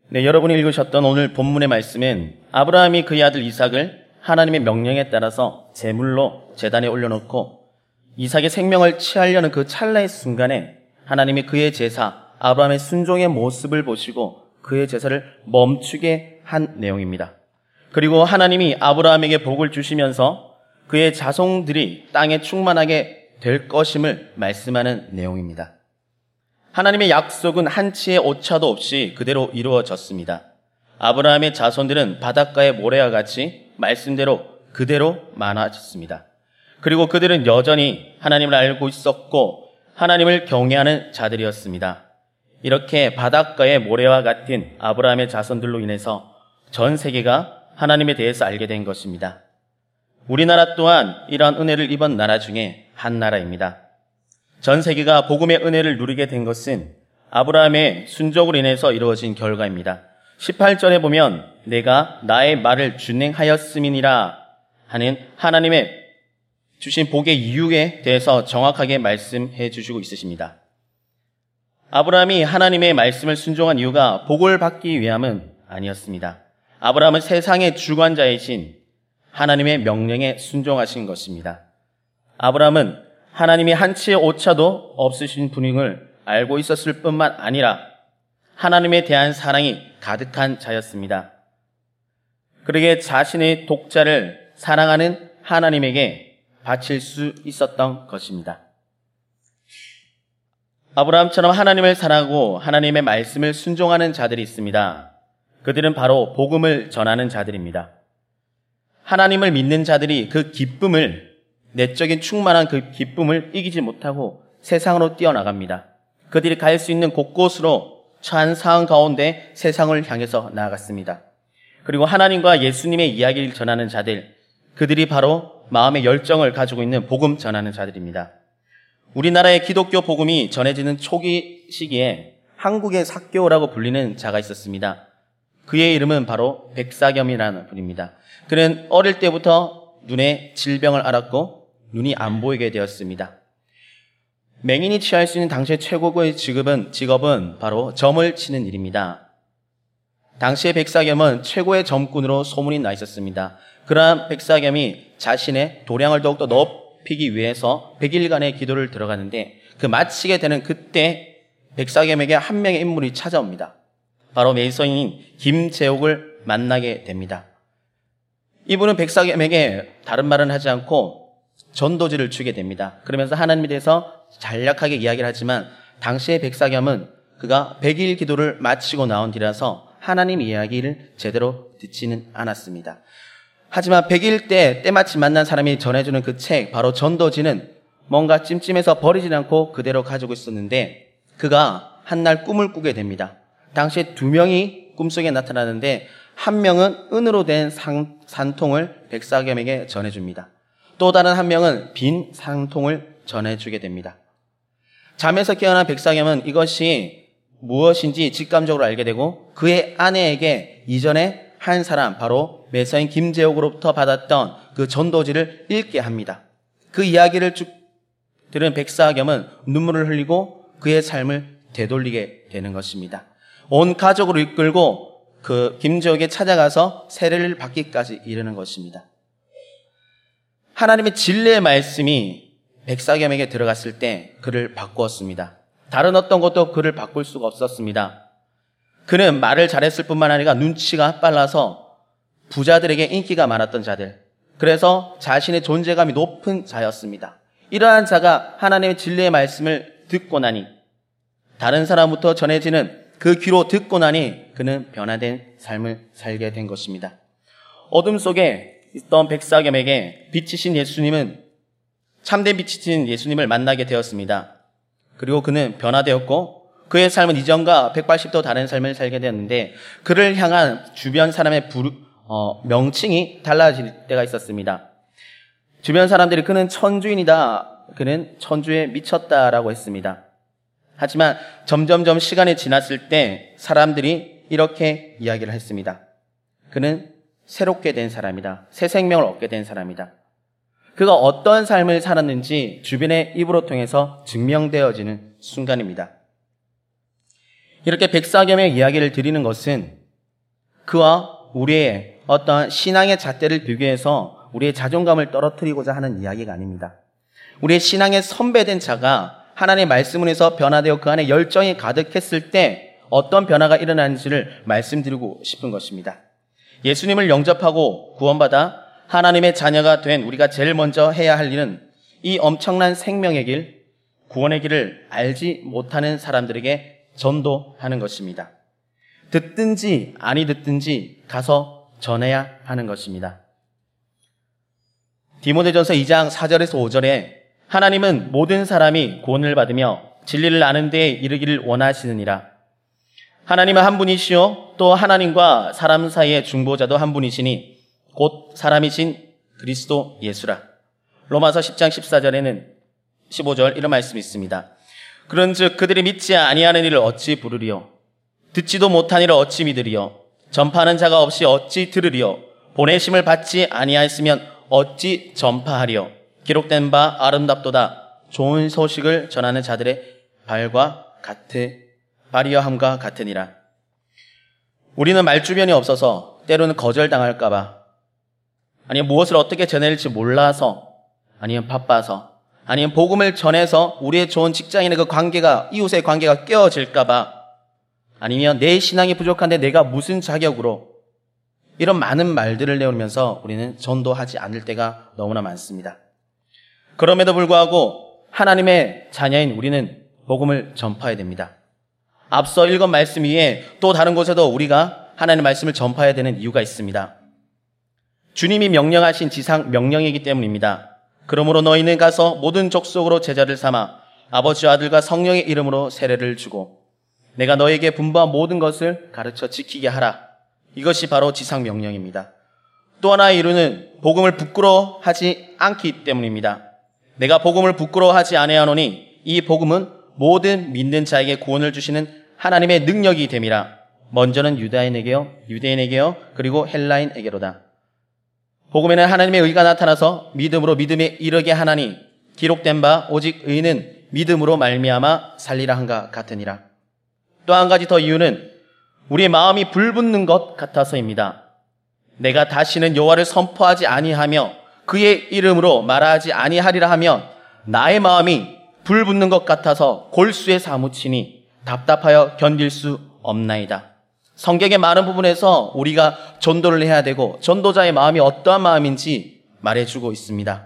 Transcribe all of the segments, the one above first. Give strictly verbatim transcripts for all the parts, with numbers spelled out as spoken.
네, 여러분이 읽으셨던 오늘 본문의 말씀은 아브라함이 그의 아들 이삭을 하나님의 명령에 따라서 제물로 제단에 올려놓고 이삭의 생명을 취하려는 그 찰나의 순간에 하나님이 그의 제사 아브라함의 순종의 모습을 보시고 그의 제사를 멈추게 한 내용입니다. 그리고 하나님이 아브라함에게 복을 주시면서 그의 자손들이 땅에 충만하게 될 것임을 말씀하는 내용입니다. 하나님의 약속은 한치의 오차도 없이 그대로 이루어졌습니다. 아브라함의 자손들은 바닷가의 모래와 같이 말씀대로 그대로 많아졌습니다. 그리고 그들은 여전히 하나님을 알고 있었고 하나님을 경외하는 자들이었습니다. 이렇게 바닷가의 모래와 같은 아브라함의 자손들로 인해서 전 세계가 하나님에 대해서 알게 된 것입니다. 우리나라 또한 이러한 은혜를 입은 나라 중에 한 나라입니다. 전 세계가 복음의 은혜를 누리게 된 것은 아브라함의 순종으로 인해서 이루어진 결과입니다. 십팔 절에 보면 내가 나의 말을 준행하였음이니라 하는 하나님의 주신 복의 이유에 대해서 정확하게 말씀해 주시고 있으십니다. 아브라함이 하나님의 말씀을 순종한 이유가 복을 받기 위함은 아니었습니다. 아브라함은 세상의 주관자이신 하나님의 명령에 순종하신 것입니다. 아브라함은 하나님이 한치의 오차도 없으신 분임을 알고 있었을 뿐만 아니라 하나님에 대한 사랑이 가득한 자였습니다. 그러기에 자신의 독자를 사랑하는 하나님에게 바칠 수 있었던 것입니다. 아브라함처럼 하나님을 사랑하고 하나님의 말씀을 순종하는 자들이 있습니다. 그들은 바로 복음을 전하는 자들입니다. 하나님을 믿는 자들이 그 기쁨을, 내적인 충만한 그 기쁨을 이기지 못하고 세상으로 뛰어나갑니다. 그들이 갈 수 있는 곳곳으로 처한 상황 가운데 세상을 향해서 나아갔습니다. 그리고 하나님과 예수님의 이야기를 전하는 자들, 그들이 바로 마음의 열정을 가지고 있는 복음 전하는 자들입니다. 우리나라의 기독교 복음이 전해지는 초기 시기에 한국의 사교라고 불리는 자가 있었습니다. 그의 이름은 바로 백사겸이라는 분입니다. 그는 어릴 때부터 눈에 질병을 앓았고 눈이 안 보이게 되었습니다. 맹인이 취할 수 있는 당시의 최고의 직업은, 직업은 바로 점을 치는 일입니다. 당시의 백사겸은 최고의 점꾼으로 소문이 나 있었습니다. 그러한 백사겸이 자신의 도량을 더욱더 높이기 위해서 백 일간의 기도를 들어가는데 그 마치게 되는 그때 백사겸에게 한 명의 인물이 찾아옵니다. 바로 매서인인 김재옥을 만나게 됩니다. 이분은 백사겸에게 다른 말은 하지 않고 전도지를 주게 됩니다. 그러면서 하나님에 대해서 간략하게 이야기를 하지만 당시의 백사겸은 그가 백 일 기도를 마치고 나온 뒤라서 하나님 이야기를 제대로 듣지는 않았습니다. 하지만 백 일 때 때마침 만난 사람이 전해주는 그 책, 바로 전도지는 뭔가 찜찜해서 버리지 않고 그대로 가지고 있었는데 그가 한날 꿈을 꾸게 됩니다. 당시에 두 명이 꿈속에 나타나는데 한 명은 은으로 된 상, 산통을 백사겸에게 전해줍니다. 또 다른 한 명은 빈 상통을 전해주게 됩니다. 잠에서 깨어난 백사겸은 이것이 무엇인지 직감적으로 알게 되고 그의 아내에게 이전에 한 사람, 바로 매서인 김재옥으로부터 받았던 그 전도지를 읽게 합니다. 그 이야기를 쭉 들은 백사겸은 눈물을 흘리고 그의 삶을 되돌리게 되는 것입니다. 온 가족을 이끌고 그 김재옥에 찾아가서 세례를 받기까지 이르는 것입니다. 하나님의 진리의 말씀이 백사겸에게 들어갔을 때 그를 바꾸었습니다. 다른 어떤 것도 그를 바꿀 수가 없었습니다. 그는 말을 잘했을 뿐만 아니라 눈치가 빨라서 부자들에게 인기가 많았던 자들, 그래서 자신의 존재감이 높은 자였습니다. 이러한 자가 하나님의 진리의 말씀을 듣고 나니, 다른 사람부터 전해지는 그 귀로 듣고 나니 그는 변화된 삶을 살게 된 것입니다. 어둠 속에 있던 백사겸에게 빛이신 예수님은, 참된 빛이신 예수님을 만나게 되었습니다. 그리고 그는 변화되었고 그의 삶은 이전과 백팔십 도 다른 삶을 살게 되었는데 그를 향한 주변 사람의 부르, 어, 명칭이 달라질 때가 있었습니다. 주변 사람들이 그는 천주인이다, 그는 천주에 미쳤다라고 했습니다. 하지만 점점점 시간이 지났을 때 사람들이 이렇게 이야기를 했습니다. 그는 새롭게 된 사람이다. 새 생명을 얻게 된 사람이다. 그가 어떤 삶을 살았는지 주변의 입으로 통해서 증명되어지는 순간입니다. 이렇게 백사겸의 이야기를 드리는 것은 그와 우리의 어떤 신앙의 잣대를 비교해서 우리의 자존감을 떨어뜨리고자 하는 이야기가 아닙니다. 우리의 신앙의 선배된 자가 하나님의 말씀에서 변화되어 그 안에 열정이 가득했을 때 어떤 변화가 일어나는지를 말씀드리고 싶은 것입니다. 예수님을 영접하고 구원받아 하나님의 자녀가 된 우리가 제일 먼저 해야 할 일은 이 엄청난 생명의 길, 구원의 길을 알지 못하는 사람들에게 전도하는 것입니다. 듣든지 아니 듣든지 가서 전해야 하는 것입니다. 디모데전서 이 장 사 절에서 오 절에 하나님은 모든 사람이 구원을 받으며 진리를 아는 데에 이르기를 원하시느니라. 하나님은 한 분이시요 또 하나님과 사람 사이의 중보자도 한 분이시니 곧 사람이신 그리스도 예수라. 로마서 십 장 십사 절에는 십오 절 이런 말씀이 있습니다. 그런즉 그들이 믿지 아니하는 일을 어찌 부르리요? 듣지도 못한 일을 어찌 믿으리요? 전파하는 자가 없이 어찌 들으리요? 보내심을 받지 아니하였으면 어찌 전파하리요? 기록된 바 아름답도다. 좋은 소식을 전하는 자들의 발과 같으 발이여 함과 같으니라. 우리는 말주변이 없어서 때로는 거절당할까 봐 아니면 무엇을 어떻게 전해야 할지 몰라서 아니면 바빠서 아니면 복음을 전해서 우리의 좋은 직장인의 그 관계가 이웃의 관계가 깨어질까 봐 아니면 내 신앙이 부족한데 내가 무슨 자격으로 이런 많은 말들을 내오면서 우리는 전도하지 않을 때가 너무나 많습니다. 그럼에도 불구하고 하나님의 자녀인 우리는 복음을 전파해야 됩니다. 앞서 읽은 말씀 위에 또 다른 곳에도 우리가 하나님의 말씀을 전파해야 되는 이유가 있습니다. 주님이 명령하신 지상 명령이기 때문입니다. 그러므로 너희는 가서 모든 족속으로 제자를 삼아 아버지와 아들과 성령의 이름으로 세례를 주고 내가 너에게 분부한 모든 것을 가르쳐 지키게 하라. 이것이 바로 지상 명령입니다. 또 하나의 이유는 복음을 부끄러워하지 않기 때문입니다. 내가 복음을 부끄러워하지 아니하노니 이 복음은 모든 믿는 자에게 구원을 주시는 하나님의 능력이 됨이라. 먼저는 유다인에게요, 유대인에게요, 그리고 헬라인에게로다. 복음에는 하나님의 의가 나타나서 믿음으로 믿음에 이르게 하나니 기록된 바 오직 의는 믿음으로 말미암아 살리라 한가 같으니라. 또 한 가지 더 이유는 우리의 마음이 불붙는 것 같아서입니다. 내가 다시는 여호와를 선포하지 아니하며 그의 이름으로 말하지 아니하리라 하면 나의 마음이 불붙는 것 같아서 골수에 사무치니 답답하여 견딜 수 없나이다. 성경의 많은 부분에서 우리가 전도를 해야 되고 전도자의 마음이 어떠한 마음인지 말해주고 있습니다.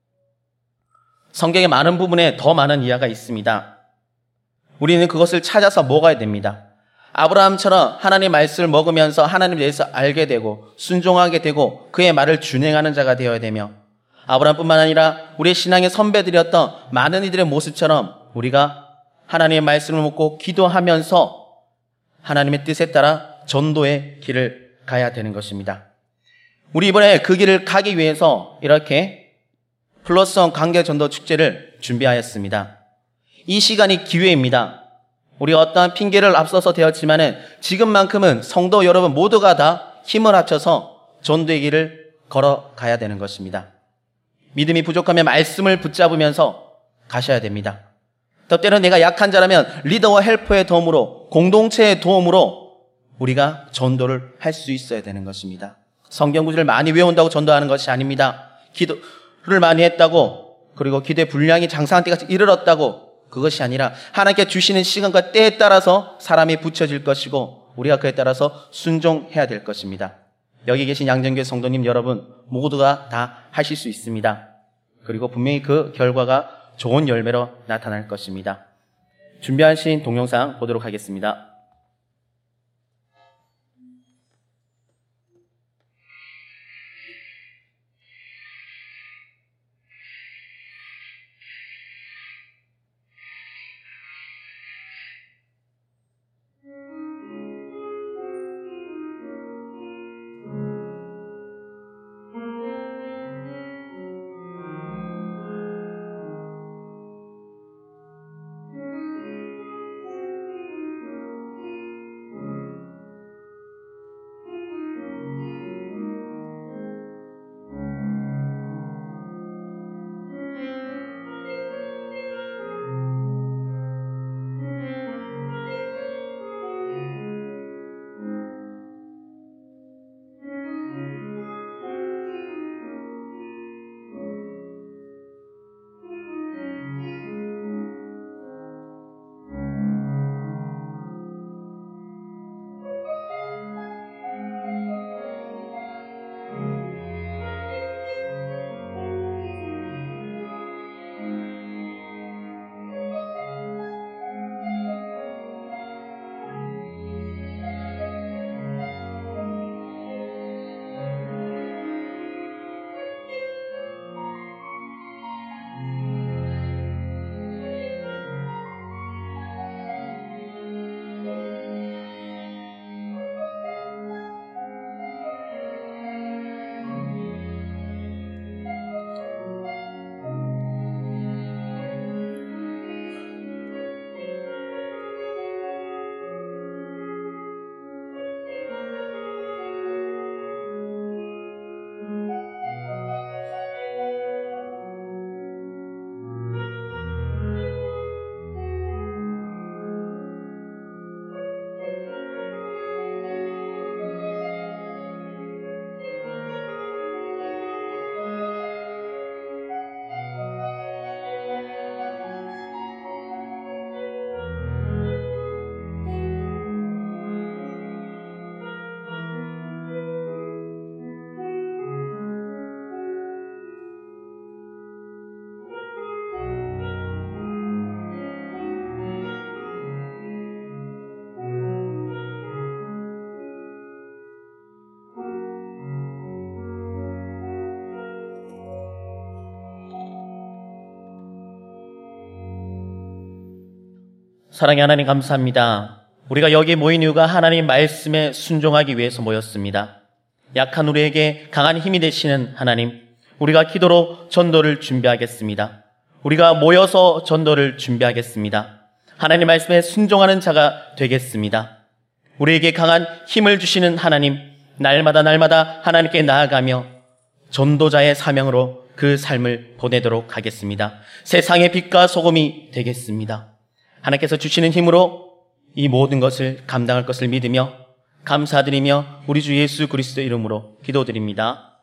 성경의 많은 부분에 더 많은 이야기가 있습니다. 우리는 그것을 찾아서 먹어야 됩니다. 아브라함처럼 하나님의 말씀을 먹으면서 하나님에 대해서 알게 되고 순종하게 되고 그의 말을 준행하는 자가 되어야 되며 아브라함뿐만 아니라 우리의 신앙의 선배들이었던 많은 이들의 모습처럼 우리가 하나님의 말씀을 먹고 기도하면서 하나님의 뜻에 따라 전도의 길을 가야 되는 것입니다. 우리 이번에 그 길을 가기 위해서 이렇게 플러스원 관계 전도 축제를 준비하였습니다. 이 시간이 기회입니다. 우리가 어떠한 핑계를 앞서서 되었지만은 지금만큼은 성도 여러분 모두가 다 힘을 합쳐서 전도의 길을 걸어가야 되는 것입니다. 믿음이 부족하면 말씀을 붙잡으면서 가셔야 됩니다. 또 때로는 내가 약한 자라면 리더와 헬퍼의 도움으로 공동체의 도움으로 우리가 전도를 할 수 있어야 되는 것입니다. 성경 구절을 많이 외운다고 전도하는 것이 아닙니다. 기도를 많이 했다고 그리고 기도의 분량이 장사한 때까지 이르렀다고 그것이 아니라 하나님께 주시는 시간과 때에 따라서 사람이 붙여질 것이고 우리가 그에 따라서 순종해야 될 것입니다. 여기 계신 양정교회 성도님 여러분 모두가 다 하실 수 있습니다. 그리고 분명히 그 결과가 좋은 열매로 나타날 것입니다. 준비하신 동영상 보도록 하겠습니다. 사랑의 하나님 감사합니다. 우리가 여기 모인 이유가 하나님 말씀에 순종하기 위해서 모였습니다. 약한 우리에게 강한 힘이 되시는 하나님, 우리가 기도로 전도를 준비하겠습니다. 우리가 모여서 전도를 준비하겠습니다. 하나님 말씀에 순종하는 자가 되겠습니다. 우리에게 강한 힘을 주시는 하나님, 날마다 날마다 하나님께 나아가며 전도자의 사명으로 그 삶을 보내도록 하겠습니다. 세상의 빛과 소금이 되겠습니다. 하나님께서 주시는 힘으로 이 모든 것을 감당할 것을 믿으며 감사드리며 우리 주 예수 그리스도 이름으로 기도드립니다.